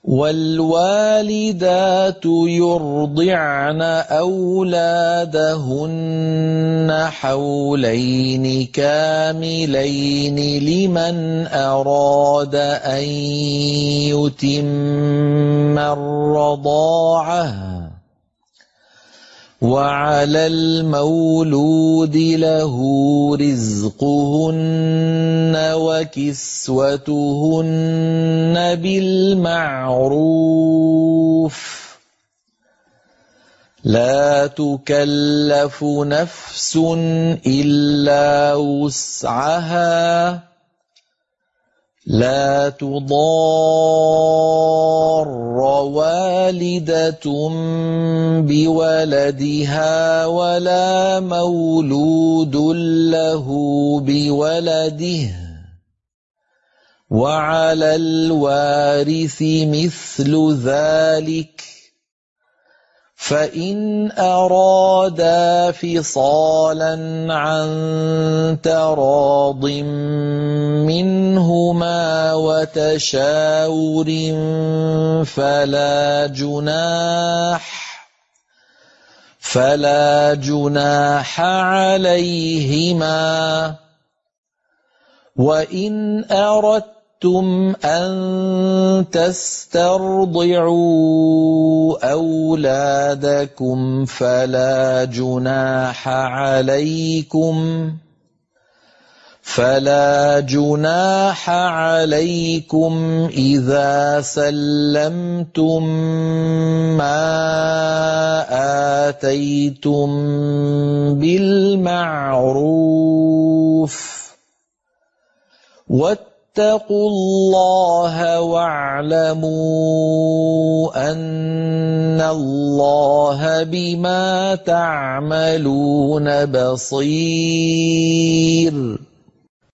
وَالْوَالِدَاتُ يُرْضِعْنَ أَوْلَادَهُنَّ حَوْلَيْنِ كَامِلَيْنِ لِمَنْ أَرَادَ أَن يُتِمَّ الرَّضَاعَةَ ۚ وَعَلَى الْمَوْلُودِ لَهُ رِزْقُهُنَّ وَكِسْوَتُهُنَّ بِالْمَعْرُوفِ ۚ لَا تُكَلَّفُ نَفْسٌ إِلَّا وُسْعَهَا ۚ لَا تُضَارَّ وَالِدَةٌ بِوَلَدِهَا وَلَا مَوْلُودٌ لَّهُ بِوَلَدِهِ ۚ وَعَلَى الْوَارِثِ مِثْلُ ذَلِكَ ۗ فَإِنْ أَرَادَا فِصَالًا عَن تَرَاضٍ مِّنْهُمَا وَتَشَاوُرٍ فَلَا جُنَاحَ عَلَيْهِمَا ۗ وَإِنْ أَرَدتُّمْ أَن تَسْتَرْضِعُوا أَوْلَادَكُمْ فَلَا جُنَاحَ عَلَيْكُمْ إِذَا سَلَّمْتُم مَّا آتَيْتُم بِالْمَعْرُوفِ ۗ وَاتَّقُوا اللَّهَ وَاعْلَمُوا أَنَّ اللَّهَ بِمَا تَعْمَلُونَ بَصِيرٌ.